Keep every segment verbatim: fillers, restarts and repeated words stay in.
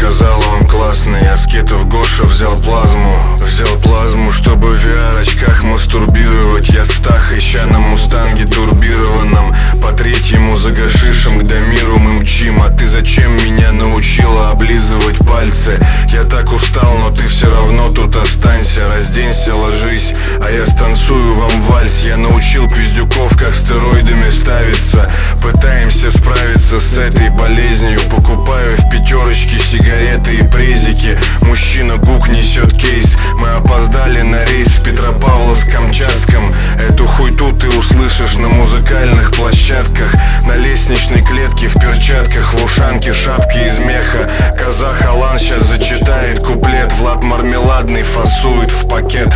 сказал он классный. Аскетов Гоша взял плазму, взял плазму, чтобы в ви ар-очках мастурбировать. Я с птахой ща на мустанге турбированном, по третьему за гашишем к Дамиру мы мчим. А ты зачем меня научила облизывать пальцы? Я так устал, но ты все равно тут останься. Разденься, ложись, а я станцую вам вальс. Я научил пиздюков, как стероидами ставиться. Пытаемся справиться с этой болезнью. Покупаю в пятерочке сигареты и презики. Мужчина Гук несет кейс. Мы опоздали на рейс в Петропавловск-Камчатском. Эту хуйту ты услышишь на музыкальных площадках. На лестничной клетке в перчатках, в ушанке шапки из меха. Казах Алан сейчас зачитает куплет. Влад Мармеладный фасует в пакет.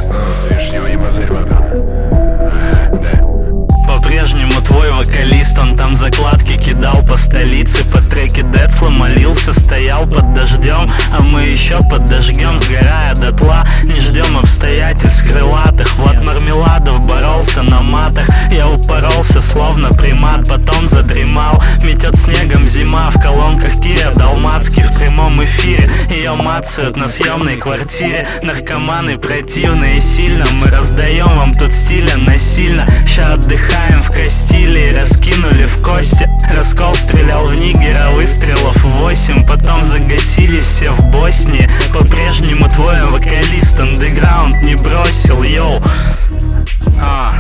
По-прежнему твой вокалист, он там закладки кидал по столице. По треке Децла молился, стоял под дождем, а мы еще подожгем, сгорая дотла. Не ждем обстоятельств крылатых. Влад Мармеладов боролся на матах. Я упоролся, словно примат, потом задремал. Метет снегом зима, в колонках Киря Далмацкий в прямом эфире. Ее мацают на съемной квартире. Наркоманы противные сильно. Мы раздаем вам тут стиля насильно. Ща отдыхаем в Кастилии, раскинули в кости. Раскол стрелял в Нигера, выстрелов восемь. Потом загасились все в Боснии. По-прежнему твой вокалист андеграунд не бросил, йоу. А.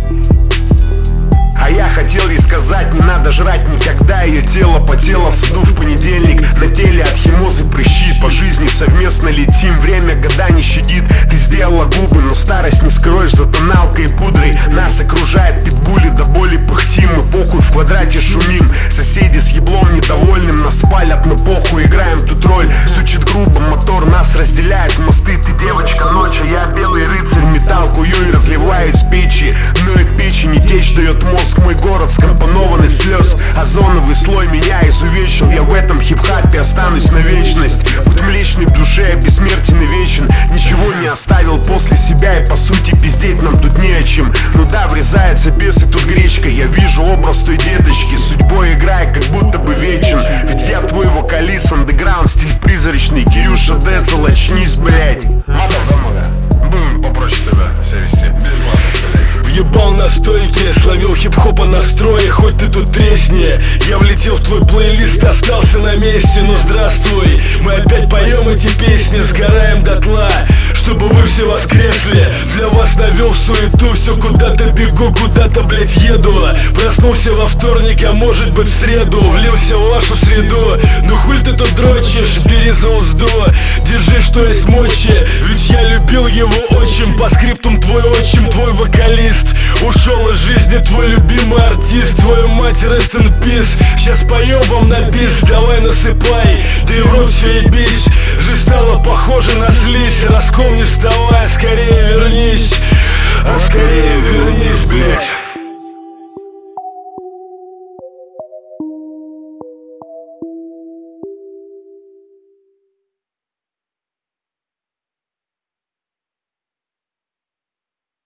А я хотел ей сказать, не надо жрать никогда. Ее тело потело в саду в понедельник. На теле от химозы прыщи. По жизни совместно летим, время года не щадит. Ты сделала губы, но старость не скроешь за тоналкой и пудрой. Нас окружает питбули, до боли пыхтим. Мы похуй в квадрате шумим. Соседи с еблом недовольным нас палят, но похуй, играем тут роль. Стучит грубо мотор, нас разделяет мосты. Ты девочка ночь, а я белый рыцарь. Металл кую и разливаю из печи. Но и печени течь дает мозг. Мой город скомпонован из слез. Озоновый слой меня изувечил. Я в этом хип-хапе останусь на вечность. Путь млечный в душе, я бессмертен и вечен. Ничего не оставил после себя, и по сути пиздеть нам тут не о чем. Ну да, врезается бес и тут гречка. Я вижу образ той деточки, судьбой играя, как будто бы вечен. Ведь я твой вокалист, андеграунд, стиль призрачный. Кирюша Децл, очнись, блядь. Будем попроще тебя себя вести. Въебал на стойке, словил хип-хопа на строе. Хоть ты тут тресни, я влетел в твой плейлист, остался на месте. Ну здравствуй, мы опять поем эти песни, сгораем дотла, чтобы вы все воскресли. Для вас навел суету, все куда-то бегу, куда-то, блять, еду. Проснулся во вторник, а может быть в среду. Влился в вашу среду, ну хуй ты тут дрочишь, бери за узду. Держи, что есть мочи, ведь я любил его отчим. По скриптум твой отчим, твой вокалист. Ушел из жизни твой любимый артист. Твою мать, rest in peace. Сейчас поебам на бис, давай насыпай, да и в рот все ебись. Жизнь стала похожа на слизь. Раскол не вставай, скорее вернись, а скорее вернись.